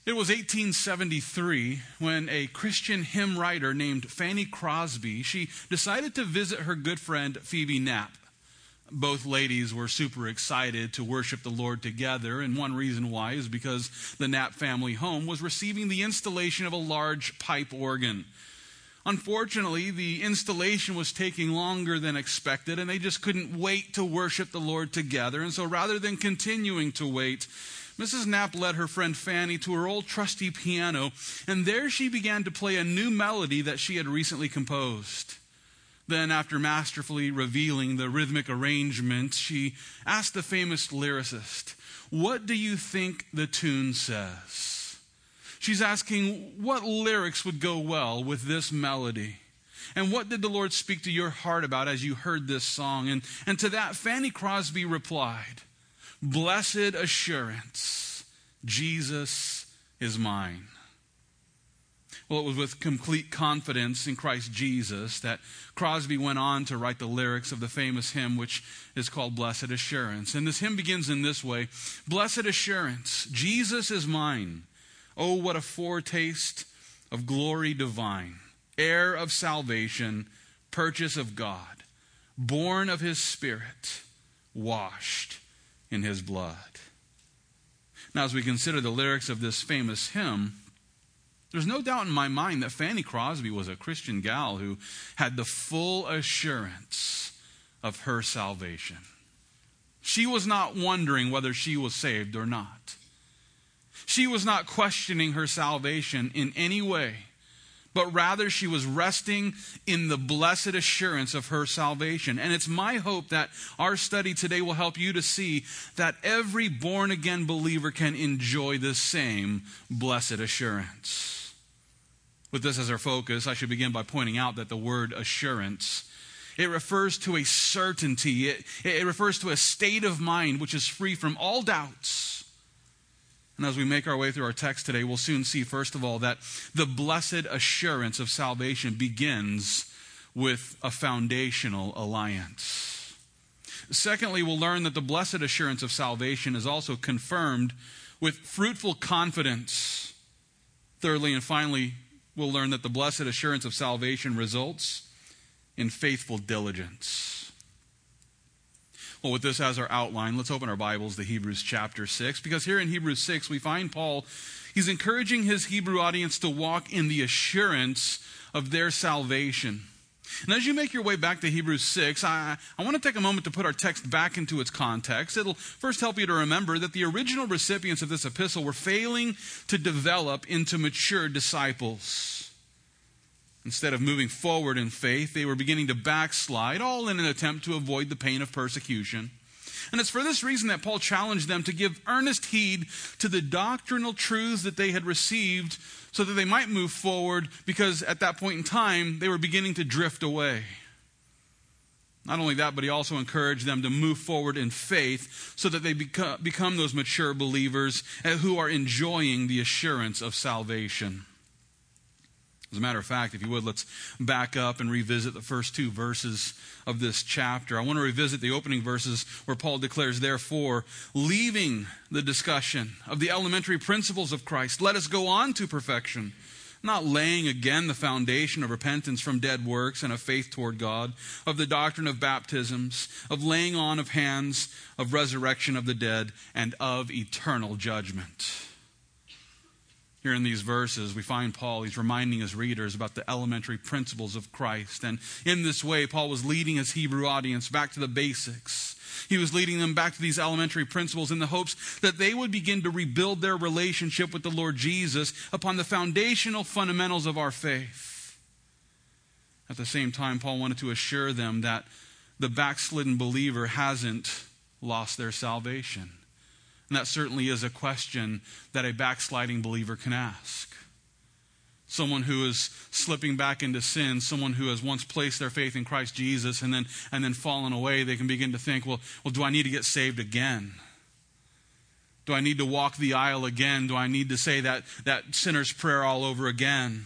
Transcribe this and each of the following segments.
It was 1873 when a Christian hymn writer named Fanny Crosby, she decided to visit her good friend Phoebe Knapp. Both ladies were super excited to worship the Lord together, and one reason why is because the Knapp family home was receiving the installation of a large pipe organ. Unfortunately, the installation was taking longer than expected, and they just couldn't wait to worship the Lord together. And so rather than continuing to wait, Mrs. Knapp led her friend Fanny to her old trusty piano, and there she began to play a new melody that she had recently composed. Then, after masterfully revealing the rhythmic arrangement, she asked the famous lyricist, "What do you think the tune says?" She's asking what lyrics would go well with this melody. And what did the Lord speak to your heart about as you heard this song? And to that, Fanny Crosby replied, "Blessed assurance, Jesus is mine." Well, it was with complete confidence in Christ Jesus that Crosby went on to write the lyrics of the famous hymn, which is called Blessed Assurance. And this hymn begins in this way: "Blessed assurance, Jesus is mine. Oh, what a foretaste of glory divine. Heir of salvation, purchase of God, born of his Spirit, washed in his blood." Now, as we consider the lyrics of this famous hymn, there's no doubt in my mind that Fanny Crosby was a Christian gal who had the full assurance of her salvation. She was not wondering whether she was saved or not. She was not questioning her salvation in any way, but rather she was resting in the blessed assurance of her salvation. And it's my hope that our study today will help you to see that every born-again believer can enjoy the same blessed assurance. With this as our focus, I should begin by pointing out that the word assurance, it refers to a certainty. It refers to a state of mind which is free from all doubts. And as we make our way through our text today, we'll soon see, first of all, that the blessed assurance of salvation begins with a foundational alliance. Secondly, we'll learn that the blessed assurance of salvation is also confirmed with fruitful confidence. Thirdly and finally, we'll learn that the blessed assurance of salvation results in faithful diligence. Well, with this as our outline, let's open our Bibles to Hebrews chapter 6, because here in Hebrews 6 we find Paul, he's encouraging his Hebrew audience to walk in the assurance of their salvation. And as you make your way back to Hebrews 6, I want to take a moment to put our text back into its context. It'll first help you to remember that the original recipients of this epistle were failing to develop into mature disciples. Instead of moving forward in faith, they were beginning to backslide, all in an attempt to avoid the pain of persecution. And it's for this reason that Paul challenged them to give earnest heed to the doctrinal truths that they had received so that they might move forward, because at that point in time, they were beginning to drift away. Not only that, but he also encouraged them to move forward in faith so that they become those mature believers who are enjoying the assurance of salvation. As a matter of fact, if you would, let's back up and revisit the first two verses of this chapter. I want to revisit the opening verses where Paul declares, "Therefore, leaving the discussion of the elementary principles of Christ, let us go on to perfection, not laying again the foundation of repentance from dead works and of faith toward God, of the doctrine of baptisms, of laying on of hands, of resurrection of the dead, and of eternal judgment." Here in these verses, we find Paul, he's reminding his readers about the elementary principles of Christ. And in this way, Paul was leading his Hebrew audience back to the basics. He was leading them back to these elementary principles in the hopes that they would begin to rebuild their relationship with the Lord Jesus upon the foundational fundamentals of our faith. At the same time, Paul wanted to assure them that the backslidden believer hasn't lost their salvation. And that certainly is a question that a backsliding believer can ask. Someone who is slipping back into sin, someone who has once placed their faith in Christ Jesus and then fallen away, they can begin to think, well, do I need to get saved again? Do I need to walk the aisle again? Do I need to say that sinner's prayer all over again?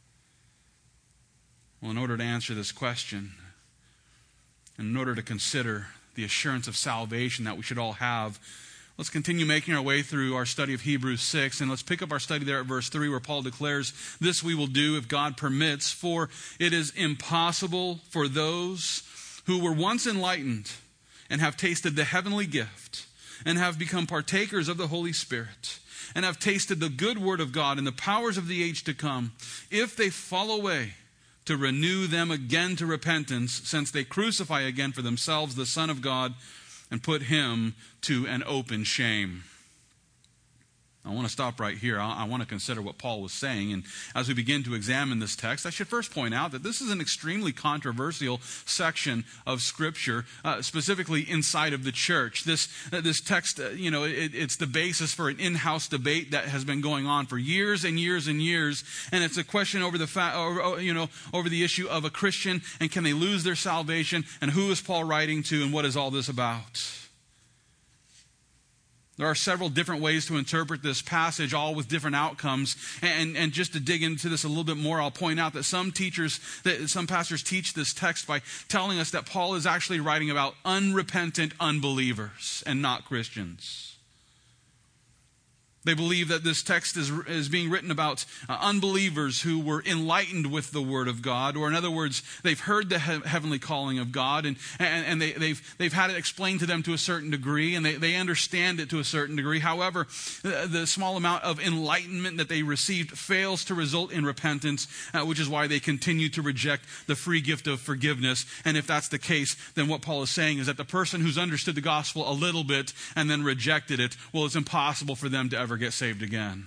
Well, in order to answer this question, and in order to consider the assurance of salvation that we should all have, Let's continue making our way through our study of Hebrews 6, and let's pick up our study there at verse 3, where Paul declares, "This we will do if God permits, for it is impossible for those who were once enlightened and have tasted the heavenly gift and have become partakers of the Holy Spirit and have tasted the good word of God and the powers of the age to come, if they fall away, to renew them again to repentance, since they crucify again for themselves the Son of God and put him to an open shame." I want to stop right here. I want to consider what Paul was saying. And as we begin to examine this text, I should first point out that this is an extremely controversial section of Scripture, specifically inside of the church. This text, it's the basis for an in-house debate that has been going on for years and years and years. And it's a question over the issue of a Christian and can they lose their salvation, and who is Paul writing to, and what is all this about? There are several different ways to interpret this passage, all with different outcomes. And just to dig into this a little bit more, I'll point out that some pastors teach this text by telling us that Paul is actually writing about unrepentant unbelievers and not Christians. They believe that this text is being written about unbelievers who were enlightened with the Word of God, or in other words, they've heard the heavenly calling of God, and they've had it explained to them to a certain degree, and they understand it to a certain degree. However, the small amount of enlightenment that they received fails to result in repentance, which is why they continue to reject the free gift of forgiveness. And if that's the case, then what Paul is saying is that the person who's understood the gospel a little bit and then rejected it, well, it's impossible for them to ever get saved again.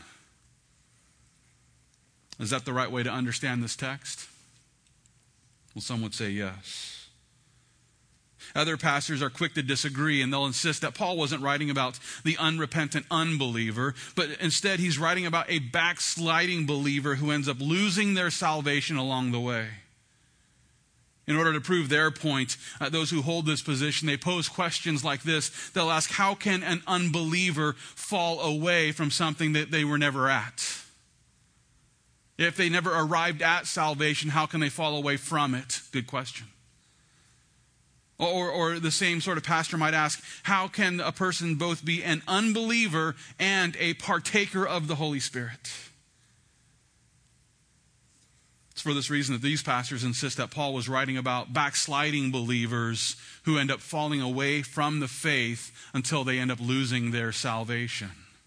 Is that the right way to understand this text? Well, some would say yes. Other pastors are quick to disagree, and they'll insist that Paul wasn't writing about the unrepentant unbeliever, but instead he's writing about a backsliding believer who ends up losing their salvation along the way. In order to prove their point, those who hold this position, they pose questions like this. They'll ask, how can an unbeliever fall away from something that they were never at? If they never arrived at salvation, how can they fall away from it? Good question. Or the same sort of pastor might ask, how can a person both be an unbeliever and a partaker of the Holy Spirit? It's for this reason that these pastors insist that Paul was writing about backsliding believers who end up falling away from the faith until they end up losing their salvation.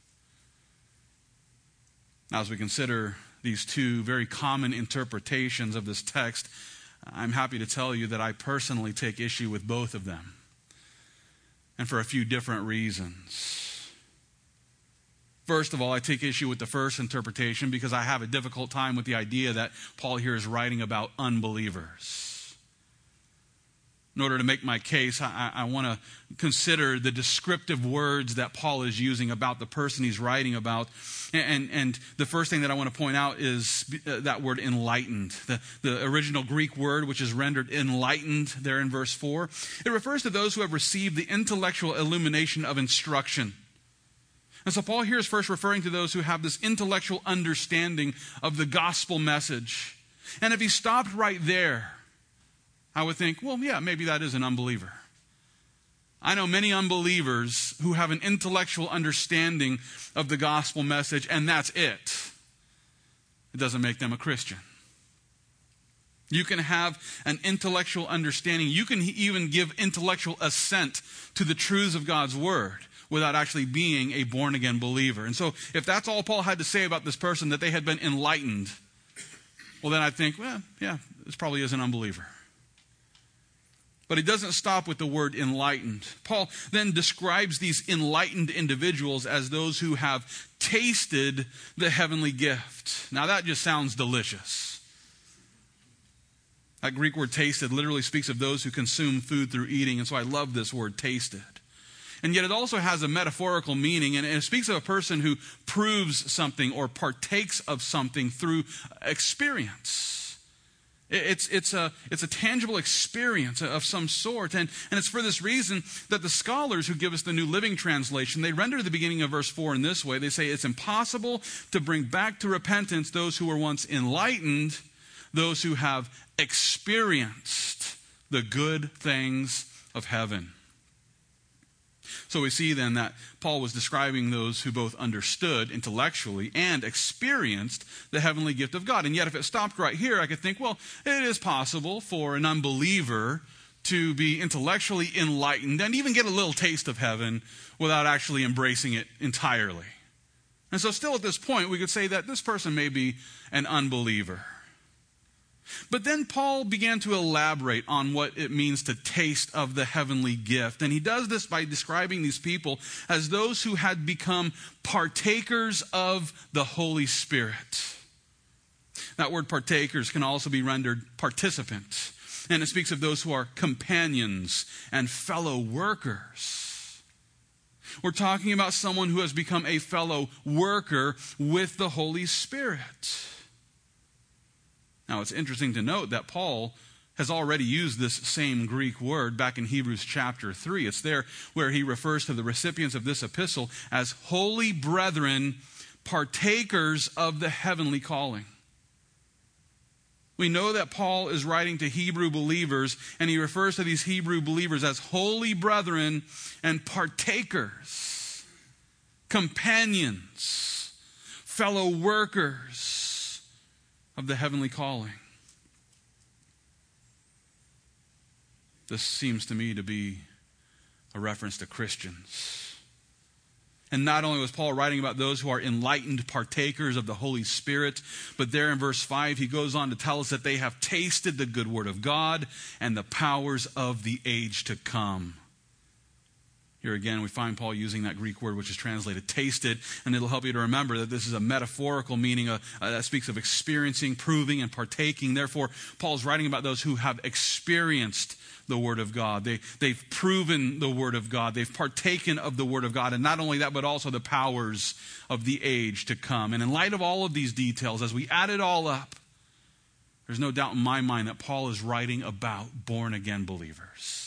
Now, as we consider these two very common interpretations of this text, I'm happy to tell you that I personally take issue with both of them, and for a few different reasons. First of all, I take issue with the first interpretation because I have a difficult time with the idea that Paul here is writing about unbelievers. In order to make my case, I want to consider the descriptive words that Paul is using about the person he's writing about. And the first thing that I want to point out is that word enlightened. The original Greek word, which is rendered enlightened there in verse 4, it refers to those who have received the intellectual illumination of instruction. And so Paul here is first referring to those who have this intellectual understanding of the gospel message. And if he stopped right there, I would think, well, yeah, maybe that is an unbeliever. I know many unbelievers who have an intellectual understanding of the gospel message, and that's it. It doesn't make them a Christian. You can have an intellectual understanding. You can even give intellectual assent to the truths of God's word without actually being a born-again believer. And so if that's all Paul had to say about this person, that they had been enlightened, well, then I'd think, well, yeah, this probably is an unbeliever. But he doesn't stop with the word enlightened. Paul then describes these enlightened individuals as those who have tasted the heavenly gift. Now that just sounds delicious. That Greek word tasted literally speaks of those who consume food through eating, and so I love this word tasted. And yet it also has a metaphorical meaning, and it speaks of a person who proves something or partakes of something through experience. It's a tangible experience of some sort, and it's for this reason that the scholars who give us the New Living Translation, they render the beginning of verse 4 in this way. They say it's impossible to bring back to repentance those who were once enlightened, those who have experienced the good things of heaven. So we see then that Paul was describing those who both understood intellectually and experienced the heavenly gift of God. And yet if it stopped right here, I could think, well, it is possible for an unbeliever to be intellectually enlightened and even get a little taste of heaven without actually embracing it entirely. And so still at this point, we could say that this person may be an unbeliever. But then Paul began to elaborate on what it means to taste of the heavenly gift. And he does this by describing these people as those who had become partakers of the Holy Spirit. That word partakers can also be rendered participant. And it speaks of those who are companions and fellow workers. We're talking about someone who has become a fellow worker with the Holy Spirit. Now, it's interesting to note that Paul has already used this same Greek word back in Hebrews chapter 3. It's there where he refers to the recipients of this epistle as holy brethren, partakers of the heavenly calling. We know that Paul is writing to Hebrew believers, and he refers to these Hebrew believers as holy brethren and partakers, companions, fellow workers of the heavenly calling. This seems to me to be a reference to Christians. And not only was Paul writing about those who are enlightened partakers of the Holy Spirit, but there in verse 5 he goes on to tell us that they have tasted the good word of God and the powers of the age to come. Here again, we find Paul using that Greek word which is translated tasted, and it'll help you to remember that this is a metaphorical meaning that speaks of experiencing, proving, and partaking. Therefore, Paul's writing about those who have experienced the Word of God. They've proven the Word of God. They've partaken of the Word of God. And not only that, but also the powers of the age to come. And in light of all of these details, as we add it all up, there's no doubt in my mind that Paul is writing about born-again believers.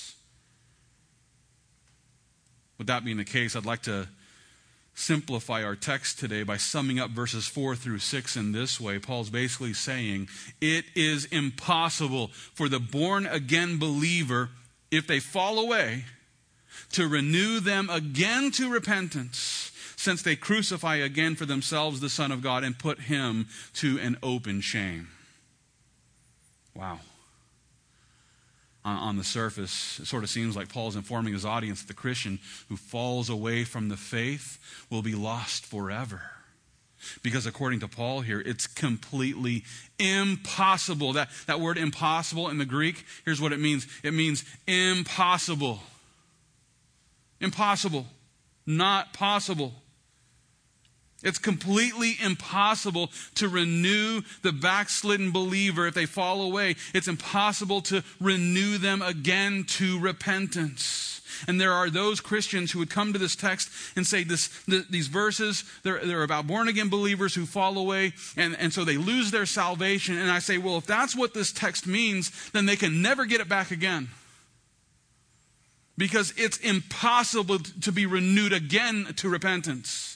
With that being the case, I'd like to simplify our text today by summing up verses 4 through 6 in this way. Paul's basically saying it is impossible for the born-again believer, if they fall away, to renew them again to repentance, since they crucify again for themselves the Son of God and put him to an open shame. Wow. On the surface, it sort of seems like Paul's informing his audience that the Christian who falls away from the faith will be lost forever. Because according to Paul here, it's completely impossible. That word impossible in the Greek, here's what it means. It means impossible. Impossible. Not possible. It's completely impossible to renew the backslidden believer if they fall away. It's impossible to renew them again to repentance. And there are those Christians who would come to this text and say these verses, they're about born-again believers who fall away, and so they lose their salvation. And I say, well, if that's what this text means, then they can never get it back again. Because it's impossible to be renewed again to repentance.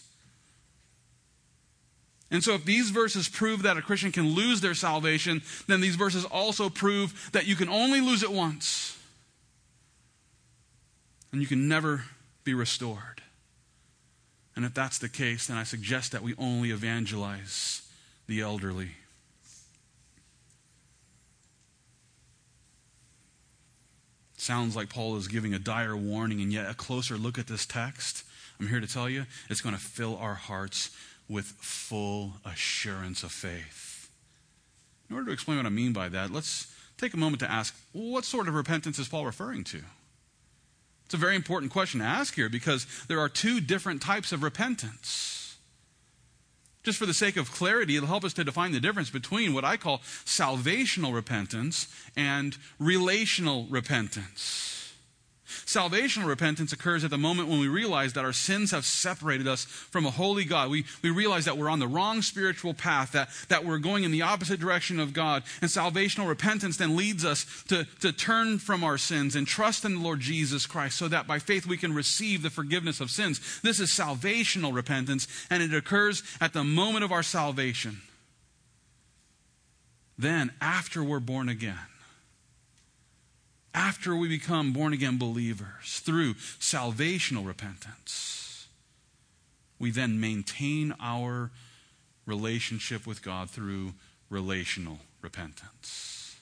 And so if these verses prove that a Christian can lose their salvation, then these verses also prove that you can only lose it once. And you can never be restored. And if that's the case, then I suggest that we only evangelize the elderly. Sounds like Paul is giving a dire warning, and yet a closer look at this text, I'm here to tell you, it's going to fill our hearts with full assurance of faith. In order to explain what I mean by that, let's take a moment to ask, what sort of repentance is Paul referring to? It's a very important question to ask here because there are two different types of repentance. Just for the sake of clarity, it'll help us to define the difference between what I call salvational repentance and relational repentance. Salvational repentance occurs at the moment when we realize that our sins have separated us from a holy God. We realize that we're on the wrong spiritual path, that we're going in the opposite direction of God. And salvational repentance then leads us to turn from our sins and trust in the Lord Jesus Christ so that by faith we can receive the forgiveness of sins. This is salvational repentance, and it occurs at the moment of our salvation. Then, after we're born again, after we become born-again believers through salvational repentance, we then maintain our relationship with God through relational repentance.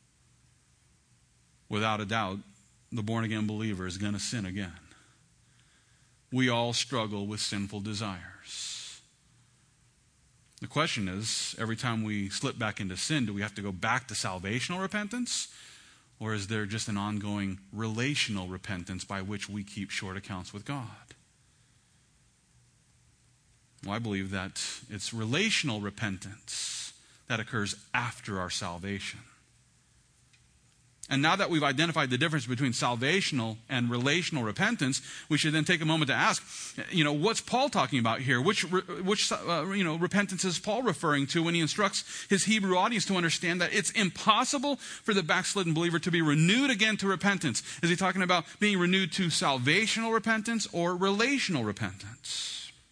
Without a doubt, the born-again believer is going to sin again. We all struggle with sinful desires. The question is, every time we slip back into sin, do we have to go back to salvational repentance? Or is there just an ongoing relational repentance by which we keep short accounts with God? Well, I believe that it's relational repentance that occurs after our salvation. And now that we've identified the difference between salvational and relational repentance, we should then take a moment to ask, what's Paul talking about here? Which repentance is Paul referring to when he instructs his Hebrew audience to understand that it's impossible for the backslidden believer to be renewed again to repentance? Is he talking about being renewed to salvational repentance or relational repentance?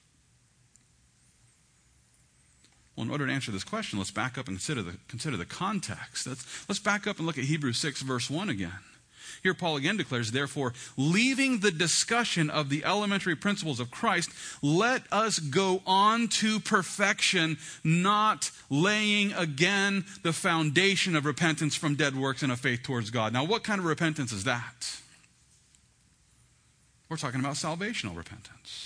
Well, in order to answer this question, let's back up and consider the context. Let's back up and look at Hebrews 6, verse 1 again. Here Paul again declares, therefore, leaving the discussion of the elementary principles of Christ, let us go on to perfection, not laying again the foundation of repentance from dead works and of faith towards God. Now, what kind of repentance is that? We're talking about salvational repentance.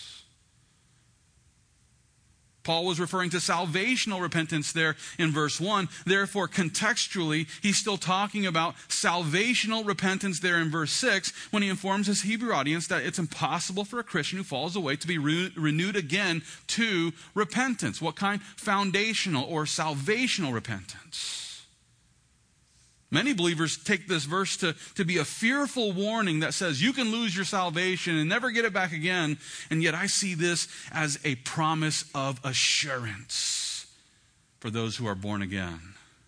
Paul was referring to salvational repentance there in verse 1. Therefore, contextually, he's still talking about salvational repentance there in verse 6 when he informs his Hebrew audience that it's impossible for a Christian who falls away to be renewed again to repentance. What kind? Foundational or salvational repentance. Many believers take this verse to be a fearful warning that says you can lose your salvation and never get it back again. And yet I see this as a promise of assurance for those who are born again.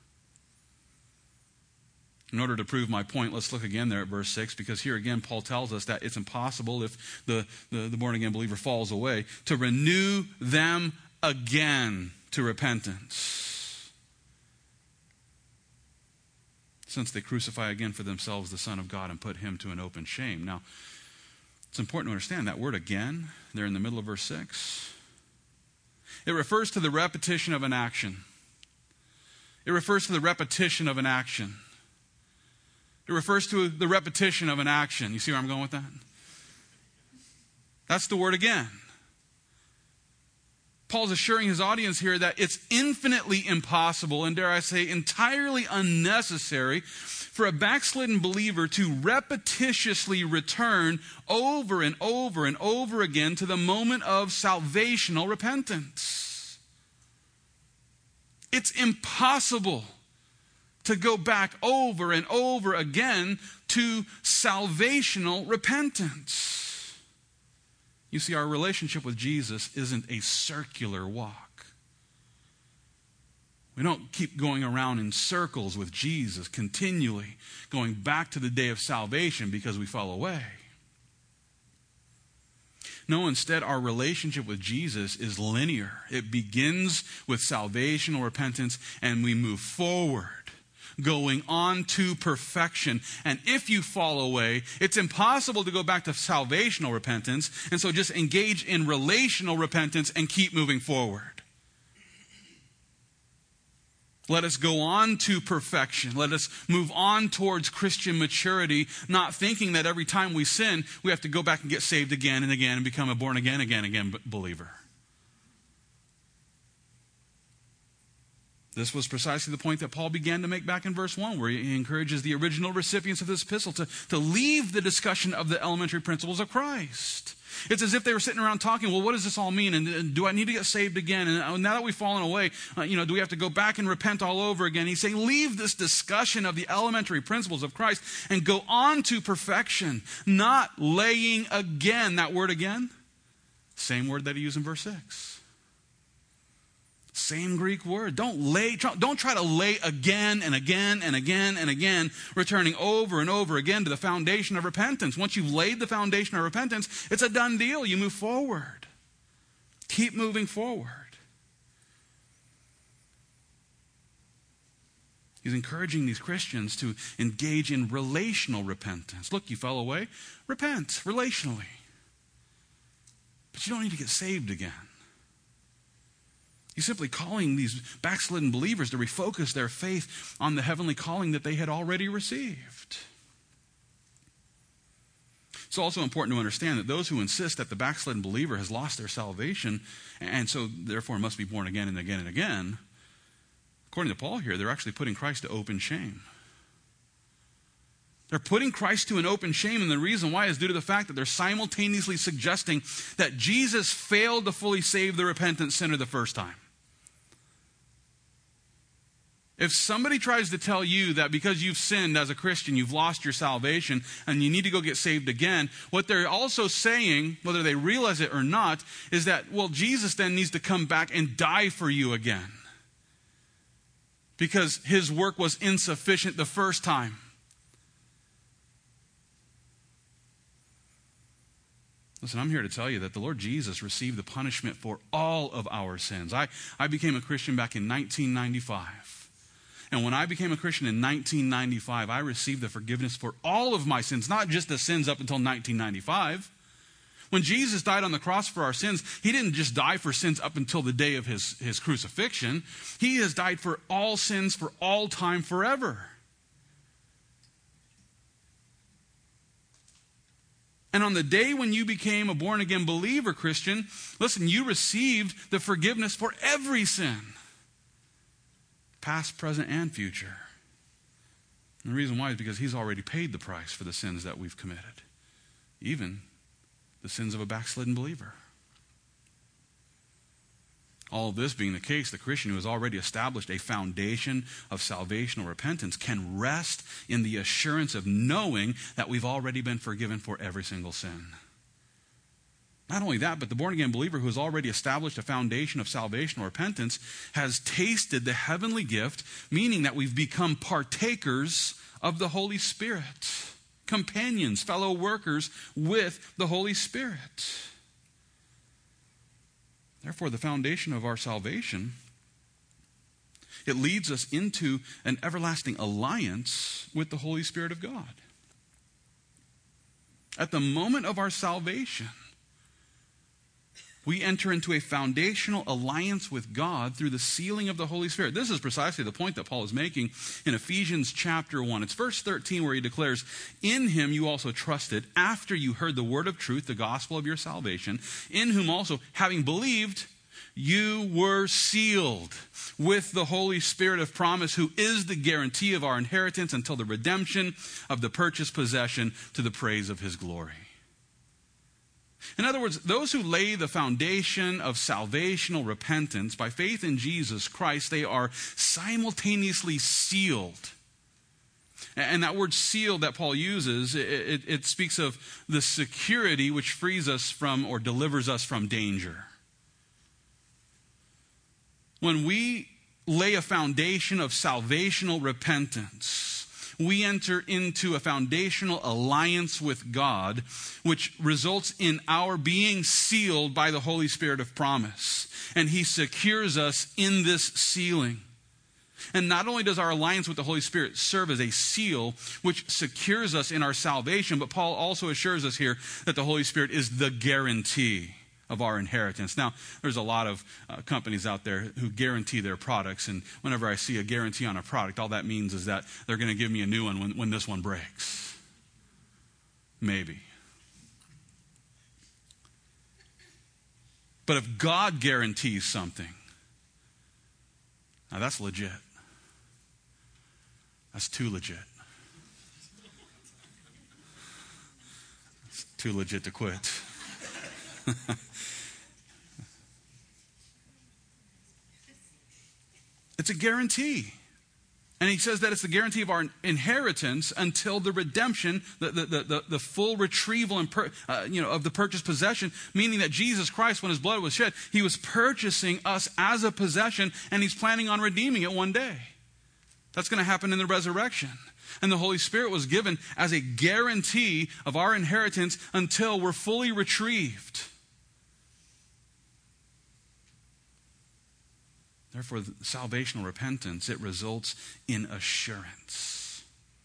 In order to prove my point, let's look again there at verse 6, because here again Paul tells us that it's impossible if the born-again believer falls away to renew them again to repentance, since they crucify again for themselves the Son of God and put him to an open shame. Now, it's important to understand that word again, there in the middle of verse 6. It refers to the repetition of an action. It refers to the repetition of an action. It refers to the repetition of an action. You see where I'm going with that? That's the word again. Paul's assuring his audience here that it's infinitely impossible, and dare I say entirely unnecessary, for a backslidden believer to repetitiously return over and over and over again to the moment of salvational repentance. It's impossible to go back over and over again to salvational repentance. You see, our relationship with Jesus isn't a circular walk. We don't keep going around in circles with Jesus, continually going back to the day of salvation because we fall away. No, instead, our relationship with Jesus is linear. It begins with salvational repentance, and we move forward, going on to perfection. And if you fall away, it's impossible to go back to salvational repentance, and so just engage in relational repentance and keep moving forward. Let us go on to perfection. Let us move on towards Christian maturity, not thinking that every time we sin, we have to go back and get saved again and again and become a born-again believer. This was precisely the point that Paul began to make back in verse 1, where he encourages the original recipients of this epistle to leave the discussion of the elementary principles of Christ. It's as if they were sitting around talking, well, what does this all mean? And do I need to get saved again? And now that we've fallen away, do we have to go back and repent all over again? He's saying, leave this discussion of the elementary principles of Christ and go on to perfection, not laying again. That word again, same word that he used in verse 6. Same Greek word. Don't try to lay again and again and again and again, returning over and over again to the foundation of repentance. Once you've laid the foundation of repentance, it's a done deal. You move forward. Keep moving forward. He's encouraging these Christians to engage in relational repentance. Look, you fell away. Repent relationally. But you don't need to get saved again. He's simply calling these backslidden believers to refocus their faith on the heavenly calling that they had already received. It's also important to understand that those who insist that the backslidden believer has lost their salvation and so therefore must be born again and again and again, according to Paul here, they're actually putting Christ to open shame. They're putting Christ to an open shame, and the reason why is due to the fact that they're simultaneously suggesting that Jesus failed to fully save the repentant sinner the first time. If somebody tries to tell you that because you've sinned as a Christian, you've lost your salvation and you need to go get saved again, what they're also saying, whether they realize it or not, is that, well, Jesus then needs to come back and die for you again because his work was insufficient the first time. Listen, I'm here to tell you that the Lord Jesus received the punishment for all of our sins. I became a Christian back in 1995. And when I became a Christian in 1995, I received the forgiveness for all of my sins, not just the sins up until 1995. When Jesus died on the cross for our sins, he didn't just die for sins up until the day of his crucifixion. He has died for all sins for all time forever. And on the day when you became a born-again believer, Christian, listen, you received the forgiveness for every sin. Past, present, and future. And the reason why is because he's already paid the price for the sins that we've committed. Even the sins of a backslidden believer. All of this being the case, the Christian who has already established a foundation of salvational repentance can rest in the assurance of knowing that we've already been forgiven for every single sin. Not only that, but the born-again believer who has already established a foundation of salvational repentance has tasted the heavenly gift, meaning that we've become partakers of the Holy Spirit, companions, fellow workers with the Holy Spirit. Therefore, the foundation of our salvation, it leads us into an everlasting alliance with the Holy Spirit of God. At the moment of our salvation, we enter into a foundational alliance with God through the sealing of the Holy Spirit. This is precisely the point that Paul is making in Ephesians chapter 1. It's verse 13 where he declares, "In him you also trusted, after you heard the word of truth, the gospel of your salvation, in whom also, having believed, you were sealed with the Holy Spirit of promise, who is the guarantee of our inheritance until the redemption of the purchased possession to the praise of his glory." In other words, those who lay the foundation of salvational repentance by faith in Jesus Christ, they are simultaneously sealed. And that word sealed that Paul uses, it speaks of the security which frees us from or delivers us from danger. When we lay a foundation of salvational repentance, we enter into a foundational alliance with God, which results in our being sealed by the Holy Spirit of promise. And he secures us in this sealing. And not only does our alliance with the Holy Spirit serve as a seal, which secures us in our salvation, but Paul also assures us here that the Holy Spirit is the guarantee of our inheritance. Now, there's a lot of companies out there who guarantee their products, and whenever I see a guarantee on a product, all that means is that they're going to give me a new one when this one breaks. Maybe. But if God guarantees something, now that's legit. That's too legit. It's too legit to quit. It's a guarantee. And he says that it's the guarantee of our inheritance until the redemption, the full retrieval and of the purchased possession, meaning that Jesus Christ, when his blood was shed, he was purchasing us as a possession, and he's planning on redeeming it one day. That's going to happen in the resurrection. And the Holy Spirit was given as a guarantee of our inheritance until we're fully retrieved. Therefore, salvational repentance, it results in assurance.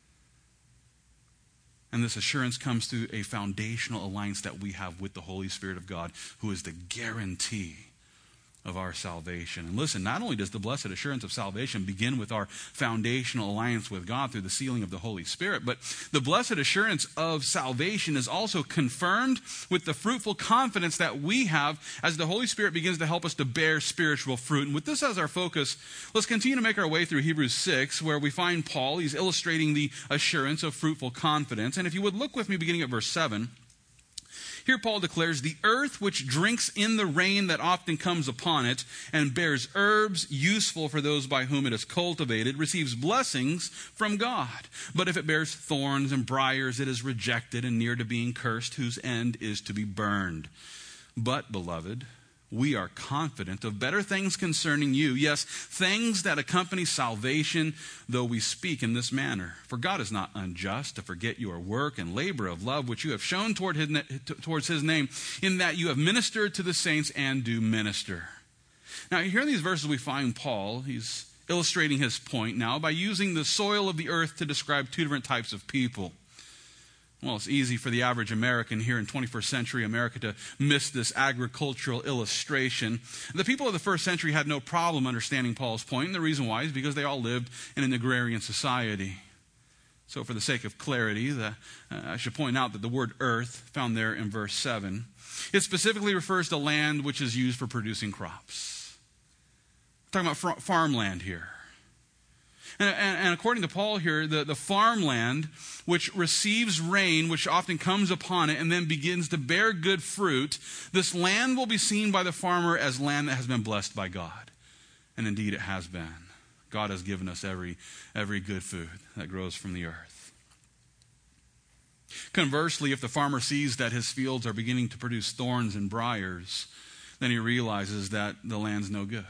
And this assurance comes through a foundational alliance that we have with the Holy Spirit of God, who is the guarantee of our salvation. And listen, not only does the blessed assurance of salvation begin with our foundational alliance with God through the sealing of the Holy Spirit, but the blessed assurance of salvation is also confirmed with the fruitful confidence that we have as the Holy Spirit begins to help us to bear spiritual fruit. And with this as our focus, let's continue to make our way through Hebrews 6, where we find Paul. He's illustrating the assurance of fruitful confidence. And if you would look with me beginning at verse 7, here Paul declares, "The earth which drinks in the rain that often comes upon it and bears herbs useful for those by whom it is cultivated receives blessings from God. But if it bears thorns and briars, it is rejected and near to being cursed, whose end is to be burned. But, beloved, we are confident of better things concerning you, yes, things that accompany salvation, though we speak in this manner. For God is not unjust to forget your work and labor of love, which you have shown towards his name, in that you have ministered to the saints and do minister." Now, here in these verses we find Paul, he's illustrating his point now by using the soil of the earth to describe two different types of people. Well, it's easy for the average American here in 21st century America to miss this agricultural illustration. The people of the first century had no problem understanding Paul's point, and the reason why is because they all lived in an agrarian society. So for the sake of clarity, I should point out that the word earth, found there in verse 7, it specifically refers to land which is used for producing crops. We're talking about farmland here. And according to Paul here, the farmland which receives rain, which often comes upon it and then begins to bear good fruit, this land will be seen by the farmer as land that has been blessed by God. And indeed it has been. God has given us every good food that grows from the earth. Conversely, if the farmer sees that his fields are beginning to produce thorns and briars, then he realizes that the land's no good.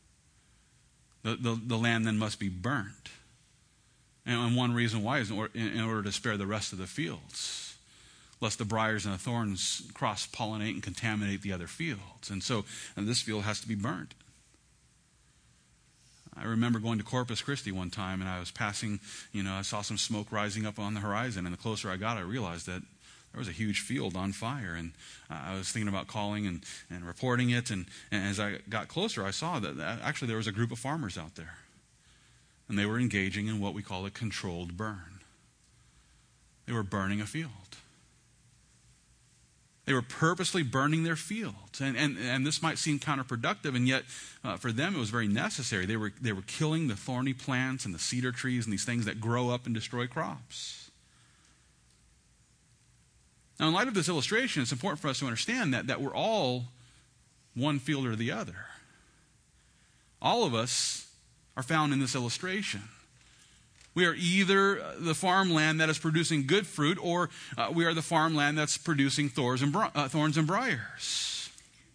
The land then must be burnt. And one reason why is in order to spare the rest of the fields, lest the briars and the thorns cross-pollinate and contaminate the other fields. And this field has to be burnt. I remember going to Corpus Christi one time, and I was passing, I saw some smoke rising up on the horizon, and the closer I got, I realized that there was a huge field on fire, and I was thinking about calling and reporting it, and as I got closer, I saw that actually there was a group of farmers out there, and they were engaging in what we call a controlled burn. They were burning a field. They were purposely burning their fields, and this might seem counterproductive, and yet for them it was very necessary. They were killing the thorny plants and the cedar trees and these things that grow up and destroy crops. Now, in light of this illustration, it's important for us to understand that we're all one field or the other. All of us are found in this illustration. We are either the farmland that is producing good fruit, or we are the farmland that's producing thorns and briars.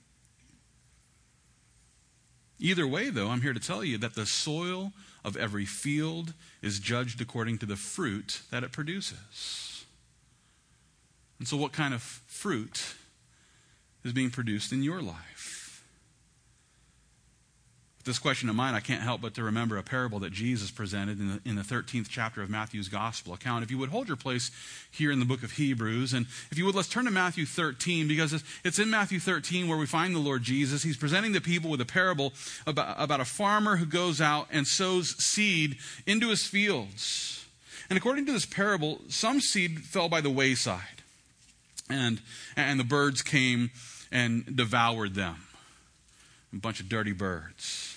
Either way, though, I'm here to tell you that the soil of every field is judged according to the fruit that it produces. And so what kind of fruit is being produced in your life? With this question in mind, I can't help but to remember a parable that Jesus presented in the 13th chapter of Matthew's gospel account. If you would hold your place here in the book of Hebrews, and if you would, let's turn to Matthew 13, because it's in Matthew 13 where we find the Lord Jesus. He's presenting the people with a parable about a farmer who goes out and sows seed into his fields. And according to this parable, some seed fell by the wayside. And the birds came and devoured them. A bunch of dirty birds.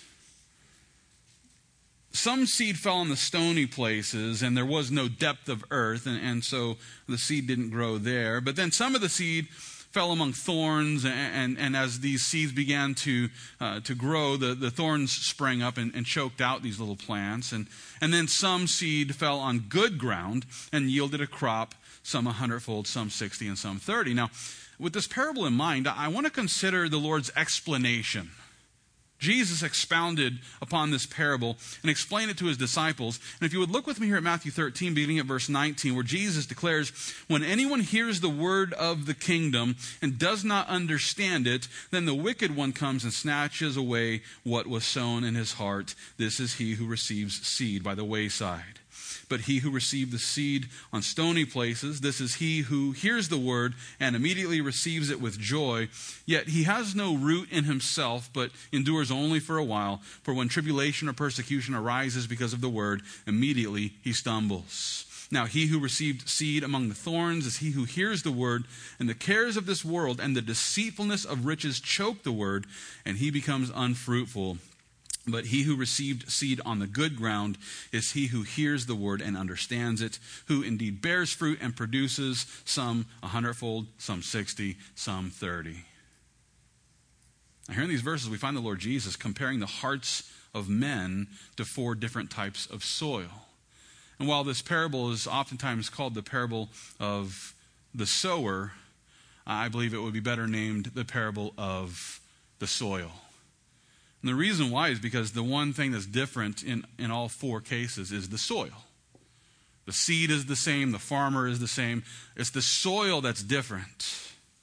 Some seed fell on the stony places, and there was no depth of earth, and so the seed didn't grow there. But then some of the seed fell among thorns, and as these seeds began to grow, the thorns sprang up and choked out these little plants. And then some seed fell on good ground and yielded a crop, some 100-fold, some 60, and some 30. Now, with this parable in mind, I want to consider the Lord's explanation Jesus expounded upon this parable and explained it to his disciples. And if you would look with me here at Matthew 13, beginning at verse 19, where Jesus declares, when anyone hears the word of the kingdom and does not understand it, then the wicked one comes and snatches away what was sown in his heart. This is he who receives seed by the wayside. But he who received the seed on stony places, this is he who hears the word and immediately receives it with joy. Yet he has no root in himself, but endures only for a while. For when tribulation or persecution arises because of the word, immediately he stumbles. Now he who received seed among the thorns is he who hears the word, and the cares of this world and the deceitfulness of riches choke the word, and he becomes unfruitful. But he who received seed on the good ground is he who hears the word and understands it, who indeed bears fruit and produces some 100-fold, some 60, some 30. Now here in these verses we find the Lord Jesus comparing the hearts of men to 4 different types of soil. And while this parable is oftentimes called the parable of the sower, I believe it would be better named the parable of the soil. And the reason why is because the one thing that's different in all 4 cases is the soil. The seed is the same, the farmer is the same. It's the soil that's different.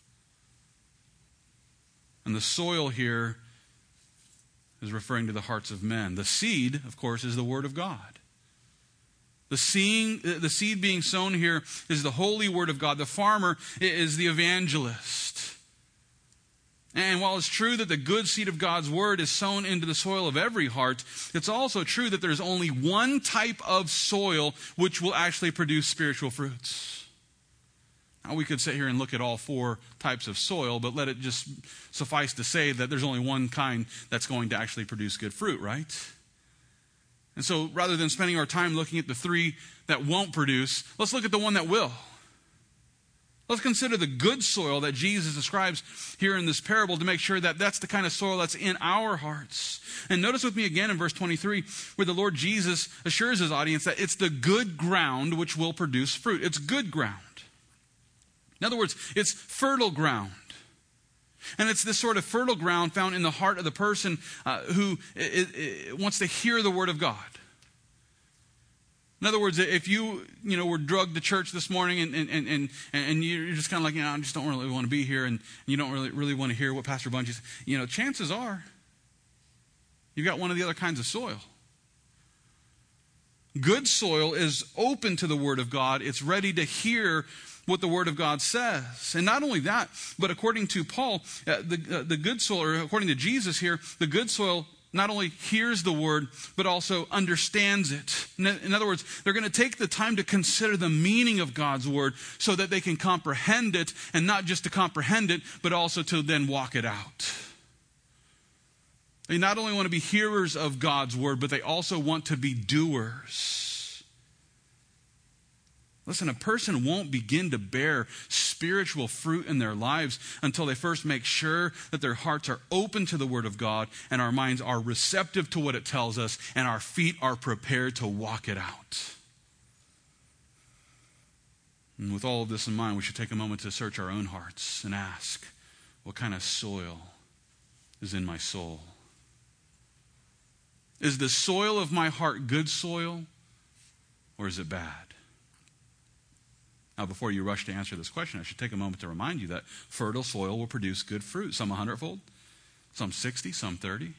And the soil here is referring to the hearts of men. The seed, of course, is the word of God. The seed being sown here is the holy word of God. The farmer is the evangelist. And while it's true that the good seed of God's word is sown into the soil of every heart, it's also true that there's only one type of soil which will actually produce spiritual fruits. Now we could sit here and look at all 4 types of soil, but let it just suffice to say that there's only one kind that's going to actually produce good fruit, right? And so rather than spending our time looking at the 3 that won't produce, let's look at the one that will. Let's consider the good soil that Jesus describes here in this parable to make sure that that's the kind of soil that's in our hearts. And notice with me again in verse 23 where the Lord Jesus assures his audience that it's the good ground which will produce fruit. It's good ground. In other words, it's fertile ground. And it's this sort of fertile ground found in the heart of the person who wants to hear the word of God. In other words, if you were drugged to church this morning and you're just kind of like, I just don't really want to be here, and you don't really want to hear what Pastor Bunchy says, chances are you've got one of the other kinds of soil. Good soil is open to the word of God. It's ready to hear what the word of God says. And not only that, but according to Paul, the good soil, or according to Jesus here, the good soil not only hears the word, but also understands it. In other words, they're going to take the time to consider the meaning of God's word so that they can comprehend it, and not just to comprehend it, but also to then walk it out. They not only want to be hearers of God's word, but they also want to be doers. Listen, a person won't begin to bear spiritual fruit in their lives until they first make sure that their hearts are open to the word of God and our minds are receptive to what it tells us and our feet are prepared to walk it out. And with all of this in mind, we should take a moment to search our own hearts and ask, what kind of soil is in my soul? Is the soil of my heart good soil, or is it bad? Now, before you rush to answer this question, I should take a moment to remind you that fertile soil will produce good fruit, some 100-fold, some 60, some 30.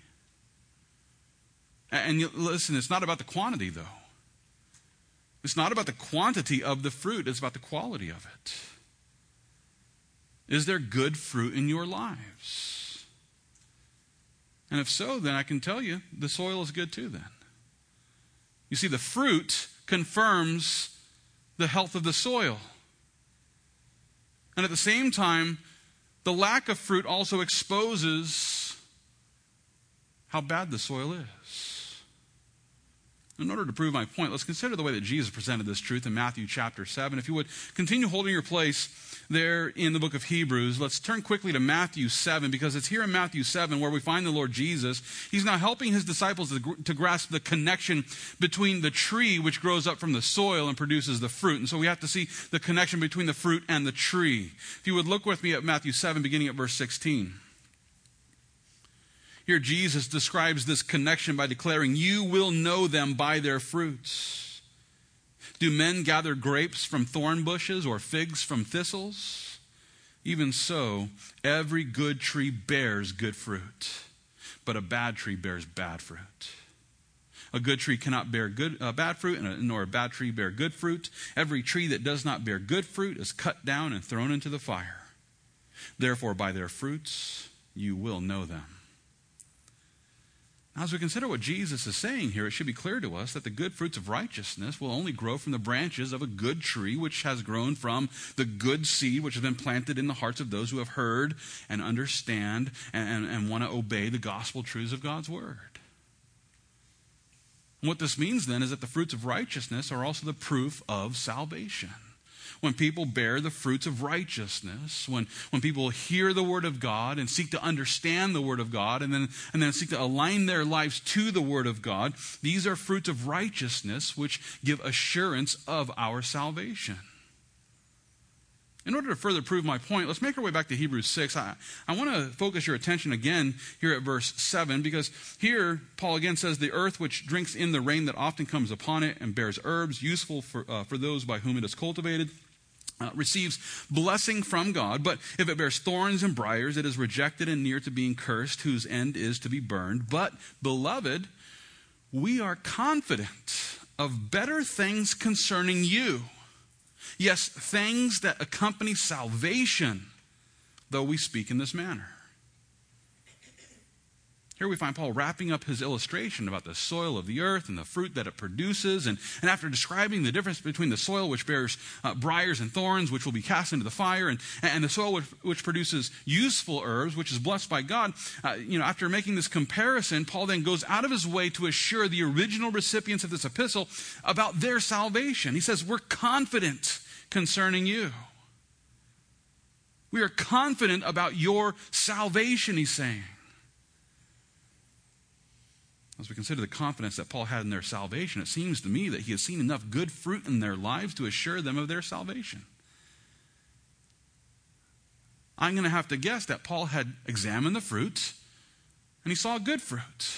And listen, it's not about the quantity, though. It's not about the quantity of the fruit. It's about the quality of it. Is there good fruit in your lives? And if so, then I can tell you the soil is good too then. You see, the fruit confirms the health of the soil. And at the same time, the lack of fruit also exposes how bad the soil is. In order to prove my point, let's consider the way that Jesus presented this truth in Matthew chapter 7. If you would continue holding your place there in the book of Hebrews, let's turn quickly to Matthew 7, because it's here in Matthew 7 where we find the Lord Jesus. He's now helping his disciples to grasp the connection between the tree which grows up from the soil and produces the fruit. And so we have to see the connection between the fruit and the tree. If you would look with me at Matthew 7, beginning at verse 16. Here Jesus describes this connection by declaring, "You will know them by their fruits." Do men gather grapes from thorn bushes or figs from thistles? Even so, every good tree bears good fruit, but a bad tree bears bad fruit. A good tree cannot bear bad fruit, nor a bad tree bear good fruit. Every tree that does not bear good fruit is cut down and thrown into the fire. Therefore, by their fruits you will know them. Now, as we consider what Jesus is saying here, it should be clear to us that the good fruits of righteousness will only grow from the branches of a good tree, which has grown from the good seed which has been planted in the hearts of those who have heard and understand and want to obey the gospel truths of God's word. And what this means then is that the fruits of righteousness are also the proof of salvation. When people bear the fruits of righteousness, when people hear the word of God and seek to understand the word of God and then seek to align their lives to the word of God, these are fruits of righteousness which give assurance of our salvation. In order to further prove my point, let's make our way back to Hebrews 6. I want to focus your attention again here at verse 7, because here Paul again says, "The earth which drinks in the rain that often comes upon it and bears herbs, useful for those by whom it is cultivated, receives blessing from God. But if it bears thorns and briars, it is rejected and near to being cursed, whose end is to be burned. But, beloved, we are confident of better things concerning you. Yes, things that accompany salvation, though we speak in this manner." Here we find Paul wrapping up his illustration about the soil of the earth and the fruit that it produces. And after describing the difference between the soil which bears briars and thorns, which will be cast into the fire, and the soil which produces useful herbs, which is blessed by God, after making this comparison, Paul then goes out of his way to assure the original recipients of this epistle about their salvation. He says, "We're confident concerning you." We are confident about your salvation, he's saying. As we consider the confidence that Paul had in their salvation, it seems to me that he has seen enough good fruit in their lives to assure them of their salvation. I'm going to have to guess that Paul had examined the fruit and he saw good fruit.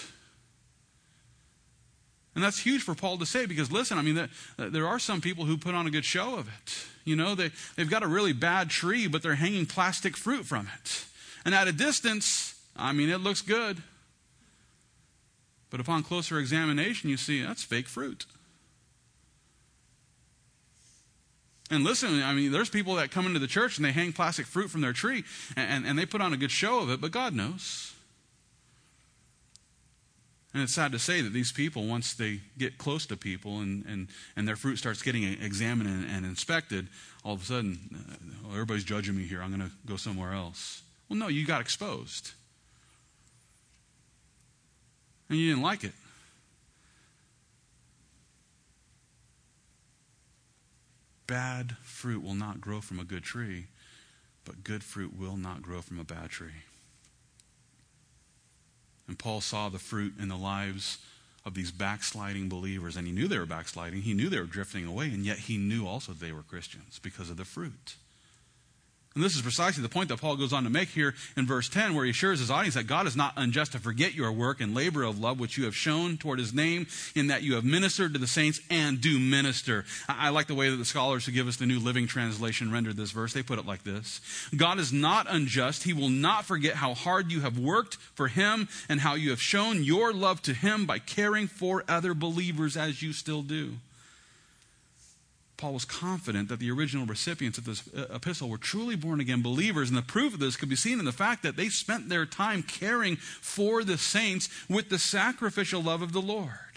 And that's huge for Paul to say, because listen, there are some people who put on a good show of it. They've got a really bad tree, but they're hanging plastic fruit from it. And at a distance, it looks good. But upon closer examination, you see that's fake fruit. And listen, there's people that come into the church and they hang plastic fruit from their tree and they put on a good show of it, but God knows. And it's sad to say that these people, once they get close to people and their fruit starts getting examined and inspected, all of a sudden, everybody's judging me here, I'm going to go somewhere else. Well, no, you got exposed. And you didn't like it. Bad fruit will not grow from a good tree, but good fruit will not grow from a bad tree. And Paul saw the fruit in the lives of these backsliding believers, and he knew they were backsliding. He knew they were drifting away, and yet he knew also they were Christians because of the fruit. And this is precisely the point that Paul goes on to make here in verse 10, where he assures his audience that God is not unjust to forget your work and labor of love which you have shown toward his name, in that you have ministered to the saints and do minister. I like the way that the scholars who give us the New Living Translation rendered this verse. They put it like this: God is not unjust. He will not forget how hard you have worked for him and how you have shown your love to him by caring for other believers as you still do. Paul was confident that the original recipients of this epistle were truly born-again believers, and the proof of this could be seen in the fact that they spent their time caring for the saints with the sacrificial love of the Lord.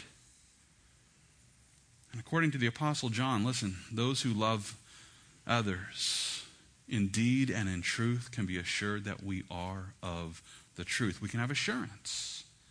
And according to the Apostle John, listen, those who love others in deed and in truth can be assured that we are of the truth. We can have assurance.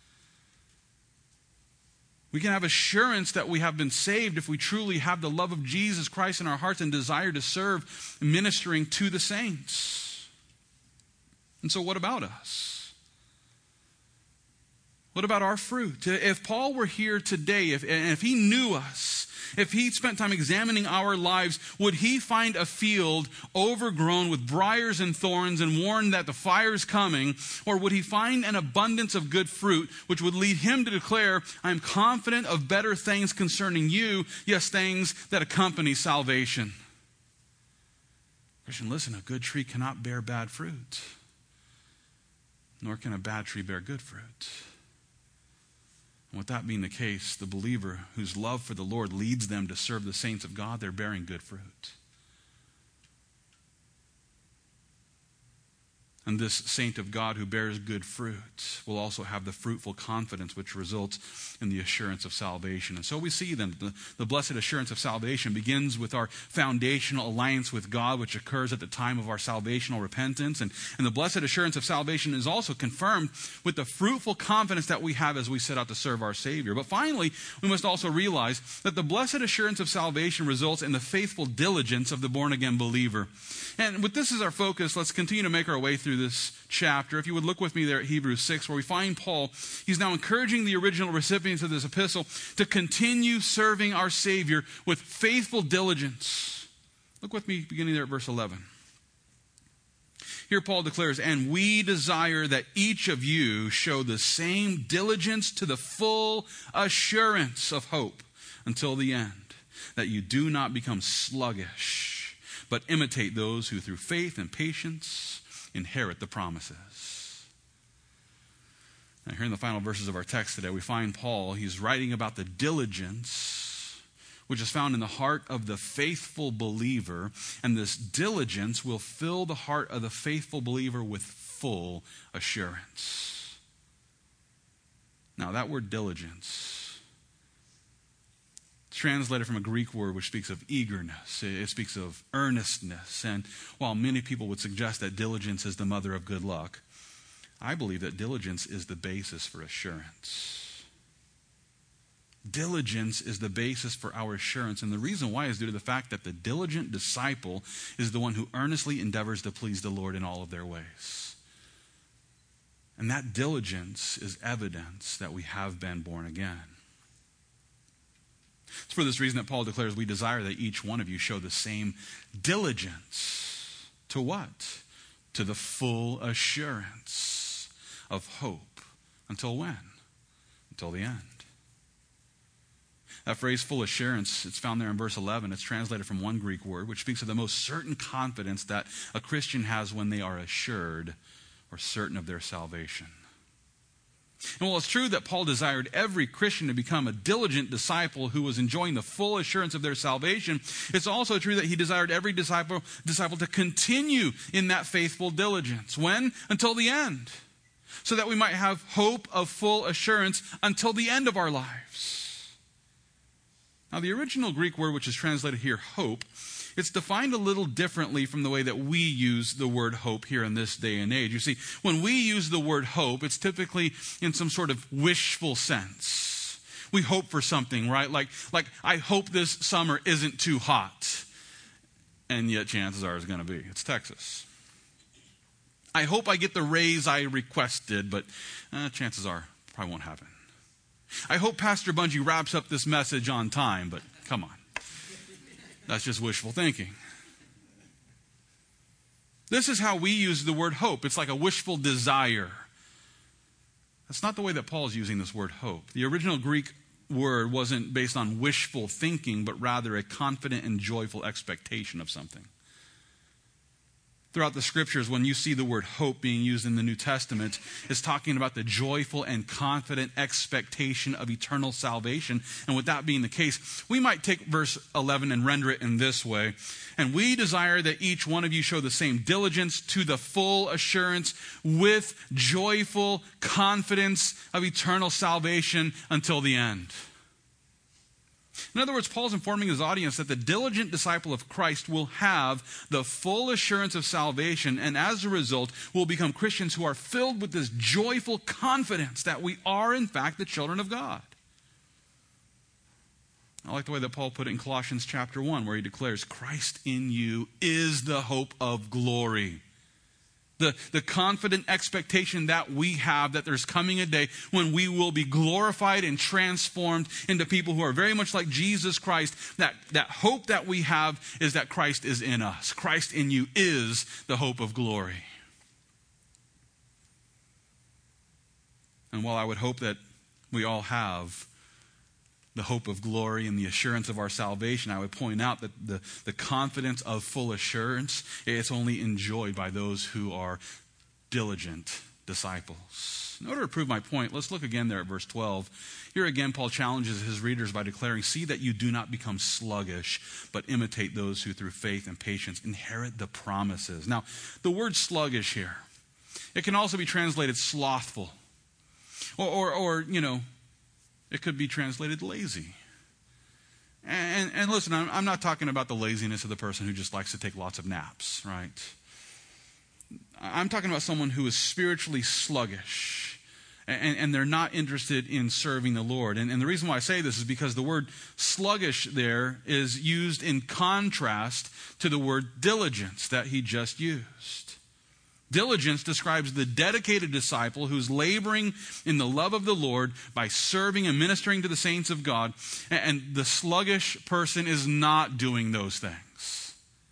We can have assurance that we have been saved if we truly have the love of Jesus Christ in our hearts and desire to serve, ministering to the saints. And so what about us? What about our fruit? If Paul were here today, if he knew us, if he spent time examining our lives, would he find a field overgrown with briars and thorns and warn that the fire is coming? Or would he find an abundance of good fruit, which would lead him to declare, I am confident of better things concerning you, yes, things that accompany salvation? Christian, listen, a good tree cannot bear bad fruit, nor can a bad tree bear good fruit. And with that being the case, the believer whose love for the Lord leads them to serve the saints of God, they're bearing good fruit. And this saint of God who bears good fruit will also have the fruitful confidence which results in the assurance of salvation. And so we see then the blessed assurance of salvation begins with our foundational alliance with God, which occurs at the time of our salvational repentance. And the blessed assurance of salvation is also confirmed with the fruitful confidence that we have as we set out to serve our Savior. But finally, we must also realize that the blessed assurance of salvation results in the faithful diligence of the born-again believer. And with this as our focus, let's continue to make our way through this chapter. If you would look with me there at Hebrews 6, where we find Paul, he's now encouraging the original recipients of this epistle to continue serving our Savior with faithful diligence. Look with me beginning there at verse 11. Here Paul declares, and we desire that each of you show the same diligence to the full assurance of hope until the end, that you do not become sluggish, but imitate those who through faith and patience inherit the promises. Now, here in the final verses of our text today, we find Paul, he's writing about the diligence which is found in the heart of the faithful believer, and this diligence will fill the heart of the faithful believer with full assurance. Now, that word diligence, translated from a Greek word which speaks of eagerness. It speaks of earnestness. And while many people would suggest that diligence is the mother of good luck, I believe that diligence is the basis for assurance. Diligence is the basis for our assurance. And the reason why is due to the fact that the diligent disciple is the one who earnestly endeavors to please the Lord in all of their ways. And that diligence is evidence that we have been born again. It's for this reason that Paul declares, we desire that each one of you show the same diligence. To what? To the full assurance of hope. Until when? Until the end. That phrase, full assurance, it's found there in verse 11. It's translated from one Greek word, which speaks of the most certain confidence that a Christian has when they are assured or certain of their salvation. And while it's true that Paul desired every Christian to become a diligent disciple who was enjoying the full assurance of their salvation, it's also true that he desired every disciple to continue in that faithful diligence. When? Until the end. So that we might have hope of full assurance until the end of our lives. Now, the original Greek word which is translated here, hope, it's defined a little differently from the way that we use the word hope here in this day and age. You see, when we use the word hope, it's typically in some sort of wishful sense. We hope for something, right? Like I hope this summer isn't too hot. And yet chances are it's going to be. It's Texas. I hope I get the raise I requested, but chances are probably won't happen. I hope Pastor Bungie wraps up this message on time, but come on. That's just wishful thinking. This is how we use the word hope. It's like a wishful desire. That's not the way that Paul's using this word hope. The original Greek word wasn't based on wishful thinking, but rather a confident and joyful expectation of something. Throughout the scriptures, when you see the word hope being used in the New Testament, it's talking about the joyful and confident expectation of eternal salvation. And with that being the case, we might take verse 11 and render it in this way. And we desire that each one of you show the same diligence to the full assurance with joyful confidence of eternal salvation until the end. In other words, Paul's informing his audience that the diligent disciple of Christ will have the full assurance of salvation, and as a result will become Christians who are filled with this joyful confidence that we are in fact the children of God. I like the way that Paul put it in Colossians chapter 1, where he declares, Christ in you is the hope of glory. The confident expectation that we have that there's coming a day when we will be glorified and transformed into people who are very much like Jesus Christ. That hope that we have is that Christ is in us. Christ in you is the hope of glory. And while I would hope that we all have the hope of glory and the assurance of our salvation, I would point out that the confidence of full assurance, it's only enjoyed by those who are diligent disciples. In order to prove my point, let's look again there at verse 12. Here again, Paul challenges his readers by declaring, "See that you do not become sluggish, but imitate those who through faith and patience inherit the promises." Now, the word sluggish here, it can also be translated slothful. Or it could be translated lazy. And listen, I'm not talking about the laziness of the person who just likes to take lots of naps, right? I'm talking about someone who is spiritually sluggish, and they're not interested in serving the Lord. And the reason why I say this is because the word sluggish there is used in contrast to the word diligence that he just used. Diligence describes the dedicated disciple who's laboring in the love of the Lord by serving and ministering to the saints of God. And the sluggish person is not doing those things.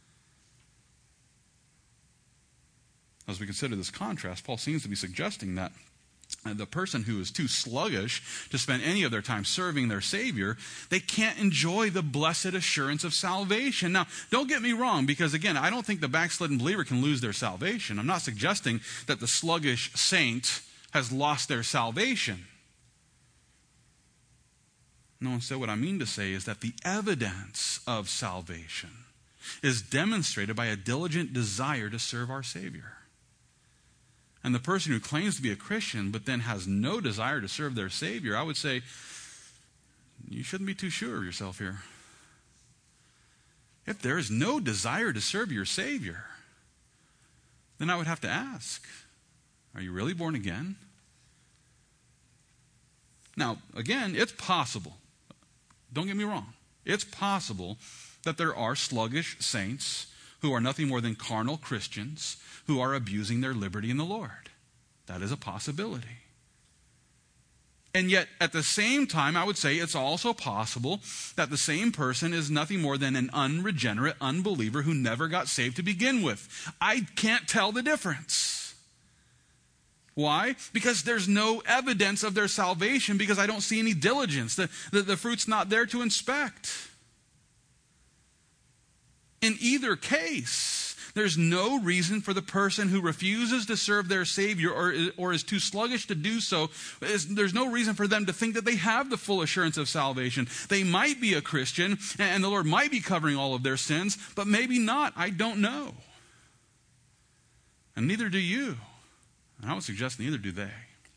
As we consider this contrast, Paul seems to be suggesting that the person who is too sluggish to spend any of their time serving their Savior, they can't enjoy the blessed assurance of salvation. Now, don't get me wrong, because again, I don't think the backslidden believer can lose their salvation. I'm not suggesting that the sluggish saint has lost their salvation. No, instead what I mean to say is that the evidence of salvation is demonstrated by a diligent desire to serve our Savior. And the person who claims to be a Christian but then has no desire to serve their Savior, I would say, you shouldn't be too sure of yourself here. If there is no desire to serve your Savior, then I would have to ask, are you really born again? Now, again, it's possible. Don't get me wrong. It's possible that there are sluggish saints who are nothing more than carnal Christians who are abusing their liberty in the Lord. That is a possibility. And yet, at the same time, I would say it's also possible that the same person is nothing more than an unregenerate unbeliever who never got saved to begin with. I can't tell the difference. Why? Because there's no evidence of their salvation, because I don't see any diligence. The fruit's not there to inspect. In either case, there's no reason for the person who refuses to serve their Savior or is too sluggish to do so, there's no reason for them to think that they have the full assurance of salvation. They might be a Christian, and the Lord might be covering all of their sins, but maybe not. I don't know. And neither do you. And I would suggest neither do they.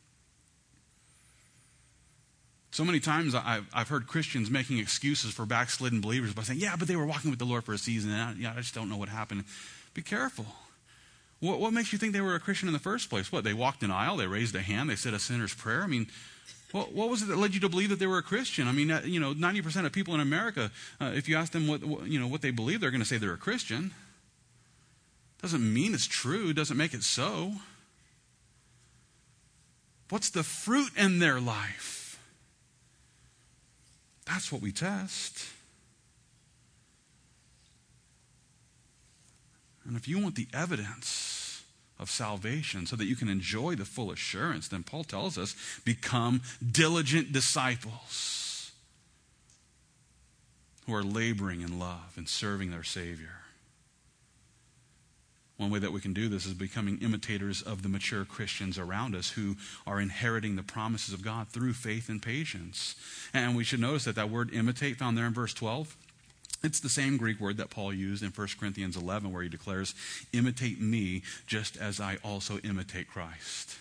So many times I've heard Christians making excuses for backslidden believers by saying, yeah, but they were walking with the Lord for a season, and I just don't know what happened. Be careful. What makes you think they were a Christian in the first place? What, they walked an aisle, they raised a hand, they said a sinner's prayer? I mean, what was it that led you to believe that they were a Christian? I mean, 90% of people in America, if you ask them what they believe, they're going to say they're a Christian. Doesn't mean it's true, doesn't make it so. What's the fruit in their life? That's what we test. And if you want the evidence of salvation so that you can enjoy the full assurance, then Paul tells us, become diligent disciples who are laboring in love and serving their Savior. One way that we can do this is becoming imitators of the mature Christians around us who are inheriting the promises of God through faith and patience. And we should notice that word imitate found there in verse 12, it's the same Greek word that Paul used in 1 Corinthians 11 where he declares, imitate me just as I also imitate Christ.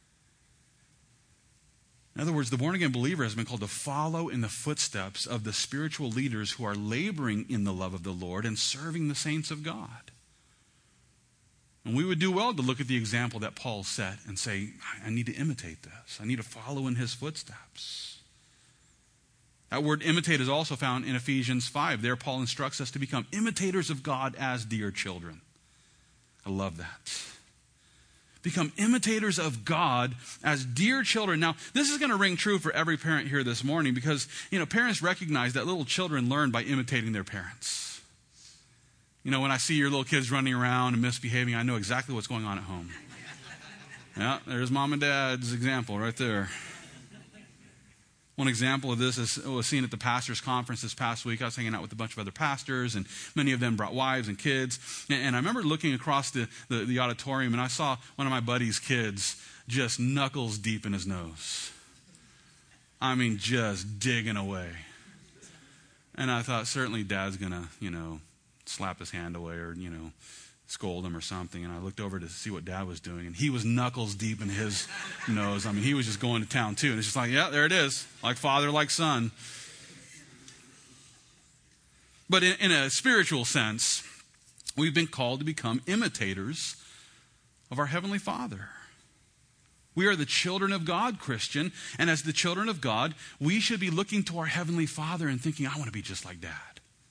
In other words, the born-again believer has been called to follow in the footsteps of the spiritual leaders who are laboring in the love of the Lord and serving the saints of God. And we would do well to look at the example that Paul set and say, I need to imitate this. I need to follow in his footsteps. That word imitate is also found in Ephesians 5. There Paul instructs us to become imitators of God as dear children. I love that. Become imitators of God as dear children. Now, this is going to ring true for every parent here this morning because, parents recognize that little children learn by imitating their parents. When I see your little kids running around and misbehaving, I know exactly what's going on at home. Yeah, there's mom and dad's example right there. One example of this was seen at the pastors' conference this past week. I was hanging out with a bunch of other pastors, and many of them brought wives and kids. And I remember looking across the auditorium, and I saw one of my buddy's kids just knuckles deep in his nose. I mean, just digging away. And I thought, certainly Dad's going to, slap his hand away or, scold him or something. And I looked over to see what Dad was doing, and he was knuckles deep in his nose. I mean, he was just going to town too. And it's just like, yeah, there it is. Like father, like son. But in a spiritual sense, we've been called to become imitators of our Heavenly Father. We are the children of God, Christian. And as the children of God, we should be looking to our Heavenly Father and thinking, I want to be just like Dad.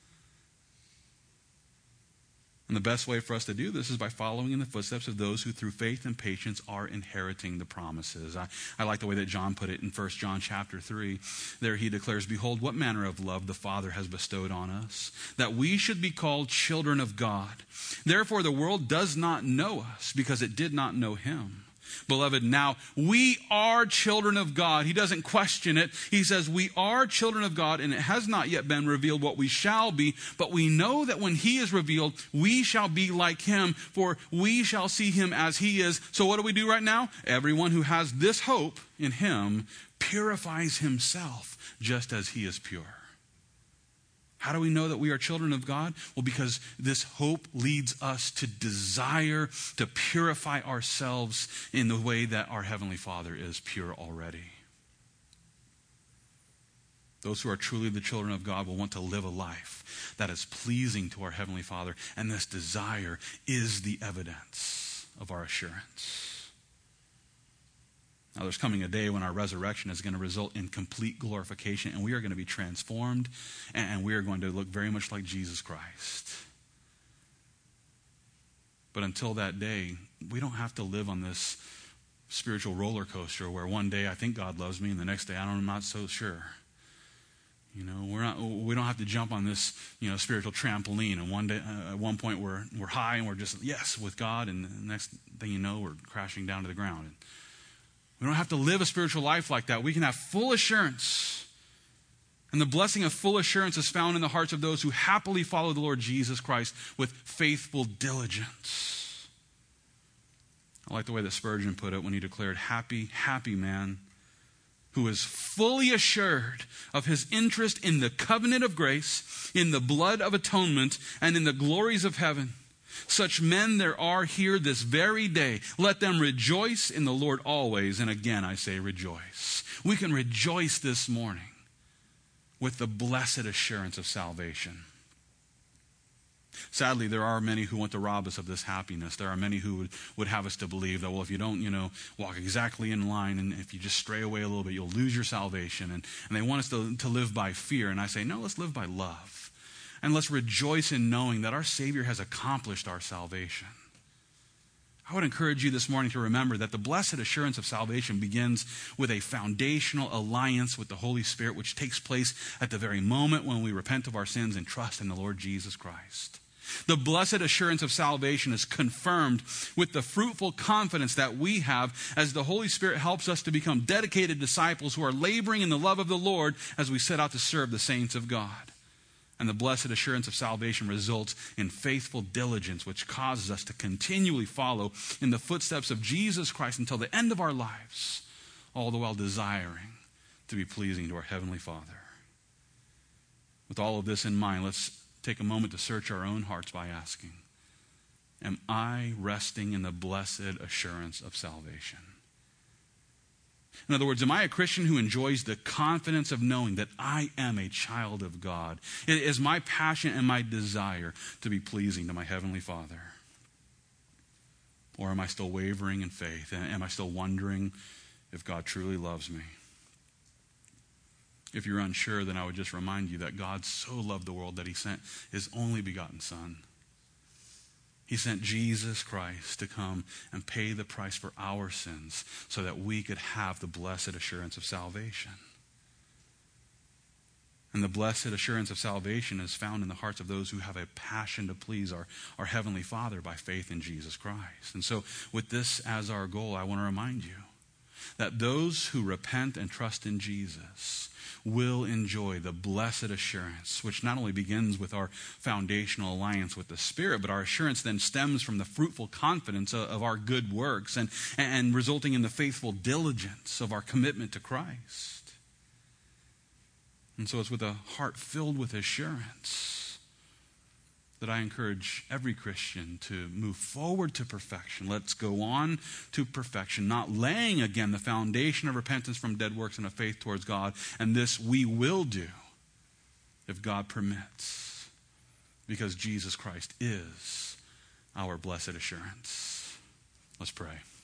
And the best way for us to do this is by following in the footsteps of those who through faith and patience are inheriting the promises. I like the way that John put it in 1 John chapter 3. There he declares, behold, what manner of love the Father has bestowed on us, that we should be called children of God. Therefore the world does not know us because it did not know him. Beloved, now we are children of God. He doesn't question it. He says we are children of God, and it has not yet been revealed what we shall be, but we know that when he is revealed, we shall be like him, for we shall see him as he is. So what do we do right now? Everyone who has this hope in him purifies himself just as he is pure. How do we know that we are children of God? Well, because this hope leads us to desire to purify ourselves in the way that our Heavenly Father is pure already. Those who are truly the children of God will want to live a life that is pleasing to our Heavenly Father, and this desire is the evidence of our assurance. Now, there's coming a day when our resurrection is going to result in complete glorification, and we are going to be transformed, and we are going to look very much like Jesus Christ. But until that day, we don't have to live on this spiritual roller coaster where one day I think God loves me, and the next day I'm not so sure. We don't have to jump on this, spiritual trampoline, and one day, at one point we're high and we're just, yes, with God, and the next thing you know, we're crashing down to the ground. And we don't have to live a spiritual life like that. We can have full assurance. And the blessing of full assurance is found in the hearts of those who happily follow the Lord Jesus Christ with faithful diligence. I like the way that Spurgeon put it when he declared, happy, happy man who is fully assured of his interest in the covenant of grace, in the blood of atonement, and in the glories of heaven. Such men there are here this very day. Let them rejoice in the Lord always. And again, I say rejoice. We can rejoice this morning with the blessed assurance of salvation. Sadly, there are many who want to rob us of this happiness. There are many who would have us to believe that, well, if you don't, walk exactly in line, and if you just stray away a little bit, you'll lose your salvation. And they want us to live by fear. And I say, no, let's live by love. And let's rejoice in knowing that our Savior has accomplished our salvation. I would encourage you this morning to remember that the blessed assurance of salvation begins with a foundational alliance with the Holy Spirit, which takes place at the very moment when we repent of our sins and trust in the Lord Jesus Christ. The blessed assurance of salvation is confirmed with the fruitful confidence that we have as the Holy Spirit helps us to become dedicated disciples who are laboring in the love of the Lord as we set out to serve the saints of God. And the blessed assurance of salvation results in faithful diligence, which causes us to continually follow in the footsteps of Jesus Christ until the end of our lives, all the while desiring to be pleasing to our Heavenly Father. With all of this in mind, let's take a moment to search our own hearts by asking, am I resting in the blessed assurance of salvation? In other words, am I a Christian who enjoys the confidence of knowing that I am a child of God? It is my passion and my desire to be pleasing to my Heavenly Father. Or am I still wavering in faith? Am I still wondering if God truly loves me? If you're unsure, then I would just remind you that God so loved the world that he sent his only begotten Son, He sent Jesus Christ to come and pay the price for our sins so that we could have the blessed assurance of salvation. And the blessed assurance of salvation is found in the hearts of those who have a passion to please our Heavenly Father by faith in Jesus Christ. And so with this as our goal, I want to remind you that those who repent and trust in Jesus will enjoy the blessed assurance, which not only begins with our foundational alliance with the Spirit, but our assurance then stems from the fruitful confidence of our good works and resulting in the faithful diligence of our commitment to Christ. And so it's with a heart filled with assurance that I encourage every Christian to move forward to perfection. Let's go on to perfection, not laying again the foundation of repentance from dead works and of faith towards God. And this we will do if God permits, because Jesus Christ is our blessed assurance. Let's pray.